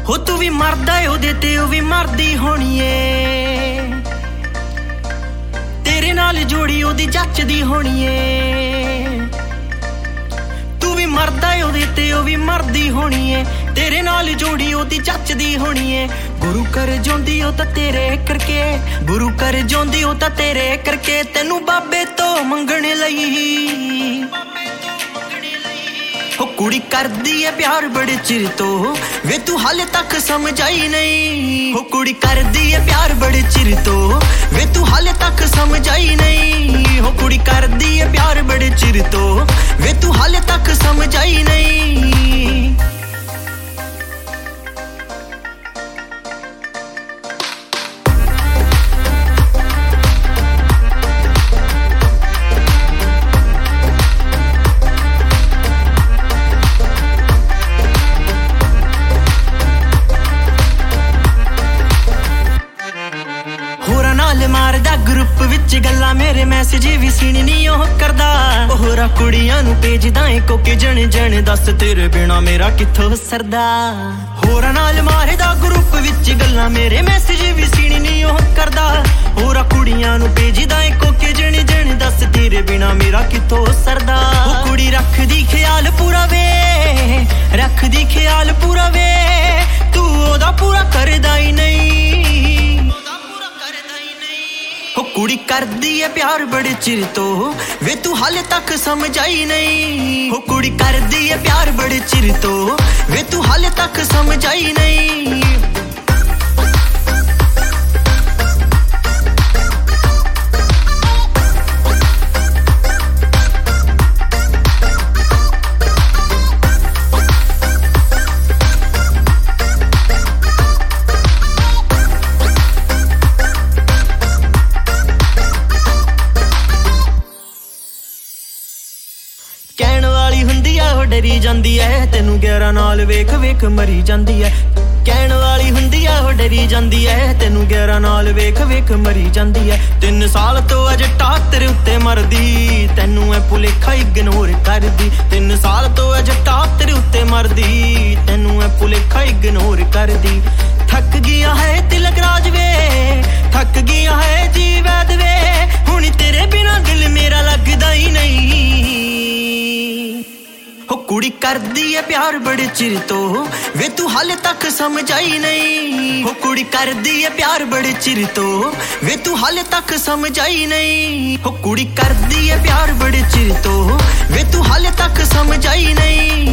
ਹੋ ਤੂੰ ਵੀ ਮਰਦਾ ਉਹਦੇ ਤੇ ਉਹ ਵੀ ਮਰਦੀ ਹੋਣੀ ਏ, ਤੇਰੇ ਨਾਲ ਜੋੜੀ ਉਹਦੀ ਜੱਚਦੀ ਹੋਣੀ ਏ। ਤੂੰ ਵੀ ਮਰਦਾ ਉਹਦੇ ਤੇ ਉਹ ਵੀ ਮਰਦੀ ਹੋਣੀ ਏ, ਤੇਰੇ ਨਾਲ ਜੋੜੀ ਉਹਦੀ ਜੱਚਦੀ ਹੋਣੀ ਏ। ਗੁਰੂ ਕਰ ਜਾਂਦੀ ਉਹ ਤਾਂ ਤੇਰੇ ਕਰਕੇ, ਗੁਰੂ ਕਰ ਜਾਂਦੀ ਉਹ ਤਾਂ ਤੇਰੇ ਕਰਕੇ, ਤੈਨੂੰ ਬਾਬੇ ਤੋਂ ਮੰਗਣ ਲਈ। ਹੋ ਕੁੜੀ ਕਰਦੀ ਏ ਪਿਆਰ ਬੜੇ ਚਿਰ ਤੋਂ, ਵੇ ਤੂੰ ਹਾਲੇ ਤੱਕ ਸਮਝ ਆਈ ਨਹੀਂ। ਹੋ ਕੁੜੀ ਕਰਦੀ ਏ ਪਿਆਰ ਬੜੇ ਚਿਰ ਤੋਂ, ਵੇ ਤੂੰ ਹਾਲੇ ਤੱਕ ਸਮਝ ਆਈ ਨਹੀਂ। ਹੋ ਕੁੜੀ ਕਰਦੀ ਏ ਪਿਆਰ ਬੜੇ ਚਿਰ ਤੋਂ, ਵੇ ਤੂੰ ਹਾਲੇ ਤੱਕ ਸਮਝ ਆਈ ਨਹੀਂ। ਮਾਰਦਾ ਗਰੁੱਪ ਵਿੱਚ ਗੱਲਾਂ, ਮੇਰੇ ਮੈਸੇਜ ਵੀ ਸੀਨ ਨੀ ਉਹ ਕਰਦਾ। ਹੋਰਾਂ ਕੁੜੀਆਂ ਨੂੰ ਭੇਜਦਾ ਏ ਕੋਕੇ ਜਣ ਜਣ, ਦੱਸ ਤੇਰੇ ਬਿਨਾ ਮੇਰਾ ਕਿੱਥੋਂ ਸਰਦਾ। ਹੋਰਾਂ ਨਾਲ ਮਾਰਦਾ ਗਰੁੱਪ ਵਿੱਚ ਗੱਲਾਂ, ਮੇਰੇ ਮੈਸੇਜ ਵੀ ਸੀਨ ਨੀ ਉਹ ਕਰਦਾ। ਹੋਰਾਂ ਕੁੜੀਆਂ ਨੂੰ ਭੇਜਦਾ ਏ ਕੋਕੇ ਜਣ ਜਣ, ਦੱਸ ਤੇਰੇ ਬਿਨਾ ਮੇਰਾ ਕਿੱਥੋਂ ਸਰਦਾ। ਉਹ ਕੁੜੀ ਰੱਖਦੀ ਖਿਆਲ ਪੂਰਾ ਵੇ, ਰੱਖਦੀ ਖਿਆਲ ਪੂਰਾ ਵੇ, ਤੂੰ ਉਹਦਾ ਪੂਰਾ ਕਰਦਾ ਹੀ ਨਹੀਂ। ਹੋ ਕੁੜੀ ਕਰਦੀ ਏ ਪਿਆਰ ਬੜੇ ਚਿਰ ਤੋਂ, ਵੇ ਤੂੰ ਹਾਲੇ ਤੱਕ ਸਮਝ ਆਈ ਨਹੀਂ। ਹੋ ਕੁੜੀ ਕਰਦੀ ਏ ਪਿਆਰ ਬੜੇ ਚਿਰ ਤੋਂ, ਵੇ ਤੂੰ ਹਾਲੇ ਤੱਕ ਸਮਝ ਆਈ ਨਹੀਂ। ਕਹਿਣ ਵਾਲੀ ਹੁੰਦੀ ਆ ਉਹ ਡਰੀ ਜਾਂਦੀ ਐ, ਤੈਨੂੰ 11 ਨਾਲ ਵੇਖ ਵੇਖ ਮਰੀ ਜਾਂਦੀ ਐ। ਕਹਿਣ ਵਾਲੀ ਹੁੰਦੀ ਆ ਉਹ ਡਰੀ ਜਾਂਦੀ ਐ, ਤੈਨੂੰ 11 ਨਾਲ ਵੇਖ ਵੇਖ ਮਰੀ ਜਾਂਦੀ ਐ। 3 ਸਾਲ ਤੋਂ ਅਜੇ ਟਾਕ ਤੇਰੇ ਉੱਤੇ ਮਰਦੀ, ਤੈਨੂੰ ਐ ਭੁਲੇਖਾ ਇਗਨੋਰ ਕਰਦੀ। 3 ਸਾਲ ਤੋਂ ਅਜੇ ਟਾਕ ਤੇਰੇ ਉੱਤੇ ਮਰਦੀ, ਤੈਨੂੰ ਐ ਭੁਲੇਖਾ ਇਗਨੋਰ ਕਰਦੀ। ਥੱਕ ਗਿਆ ਹੈ ਤਿਲਕ ਰਾਜ ਵੇ, ਥੱਕ ਗਿਆ ਹੈ ਜੀ ਵੈਦ ਵੇ, ਹੁਣ ਤੇਰੇ ਬਿਨਾ ਦਿਲ ਮੇਰਾ ਲੱਗਦਾ ਹੀ ਨਹੀਂ। ਹੋ ਕੁੜੀ ਕਰਦੀ ਏ ਪਿਆਰ ਬੜੇ ਚਿਰ ਤੋਂ, ਵੇ ਤੂੰ ਹਾਲੇ ਤੱਕ ਸਮਝ ਆਈ ਨਹੀਂ। ਹੋ ਕੁੜੀ ਕਰਦੀ ਏ ਪਿਆਰ ਬੜੇ ਚਿਰ ਤੋਂ, ਵੇ ਤੂੰ ਹਾਲੇ ਤੱਕ ਸਮਝ ਆਈ ਨਹੀਂ। ਹੋ ਕੁੜੀ ਕਰਦੀ ਏ ਪਿਆਰ ਬੜੇ ਚਿਰ ਤੋਂ, ਵੇ ਤੂੰ ਹਾਲੇ ਤੱਕ ਸਮਝ ਆਈ ਨਹੀਂ।